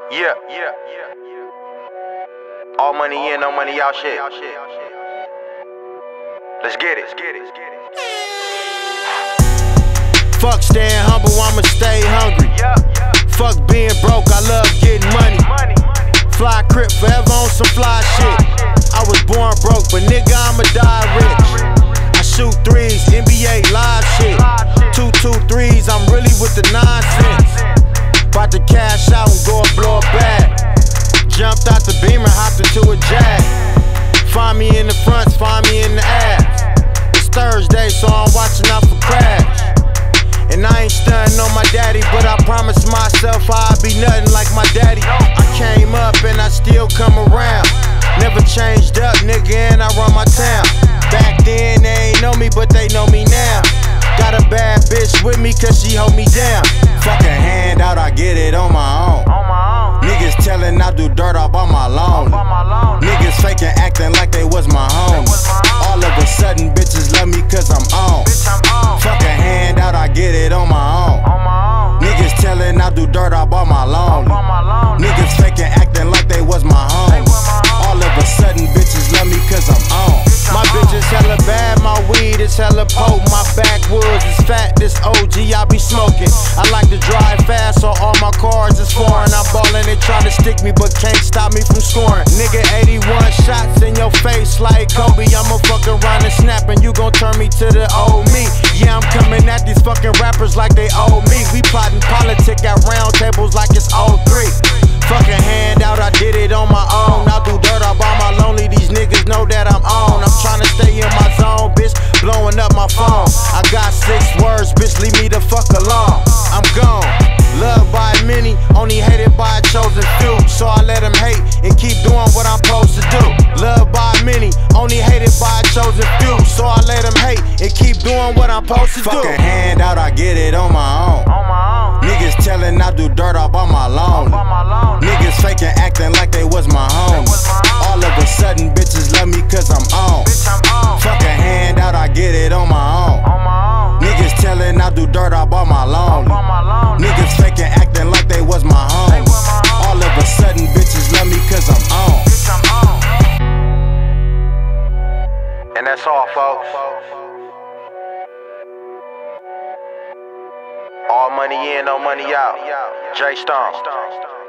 Yeah. All money in, no money out shit. Let's get it. Fuck staying humble, I'ma stay hungry. Fuck being broke, I love getting money. Fly crip forever on some fly shit. I was born broke, but nigga, I'ma die rich. I shoot threes, NBA live shit. 2-2-3s, I'm really with the nonsense. About to cash out and go and blow a bag. Jumped out the Beamer, hopped into a Jag. Find me in the fronts, find me in the abs. It's Thursday, so I'm watching out for crash. And I ain't stunning on my daddy, but I promised myself I'd be nothing like my daddy. I came up and I still come around. Never changed up, nigga, and I run my town. Back then they ain't know me, but they know me now. Got a bad bitch with me cause she hold me down. Fucking hand out, I get it on my own. Niggas telling I do dirt all by my loan. Niggas faking, acting like they was my homies. All of a sudden bitches love me cause I'm on. Fucking hand out, I get it on my own. Niggas telling I do dirt all by my loan. Niggas faking, acting like they was my homies. All of a sudden bitches love me cause I'm on. My bitch is hella bad, my weed is hella potent. My backwoods is fat, this OG I be smoking. I like to drive fast, so all my cars is foreign. I'm ballin', they tryna stick me, but can't stop me from scoring. Nigga, 81 shots in your face like Kobe. I'ma fuck around and snap, and you gon' turn me to the old me. Yeah, I'm coming at these fucking rappers like they owe me. We plotting politic at round tables like it's 03. Fucking hand out, I did it on my own. I do dirt all by my lonely, these niggas know that I'm on. I'm tryna stay in my zone, bitch, blowing up my phone. I got 6 words, bitch, leave me the fuck alone. I'm gone, loved by many, only hated by a chosen few. So I let them hate and keep doing what I'm supposed to do. Loved by many, only hated by a chosen few. So I let them hate and keep doing what I'm supposed to do. Fucking hand out, I get it on my own. Niggas telling I do dirt all by my loan. Niggas faking, acting like they was my homies. All of a sudden bitches love me cause I'm on. Fucking hand out, I get it on my own. Niggas telling I do dirt all by my loan. Niggas faking, acting like they was my homies. All of a sudden bitches love me cause I'm on. And that's all, folks. All money in, no money out. J Stone.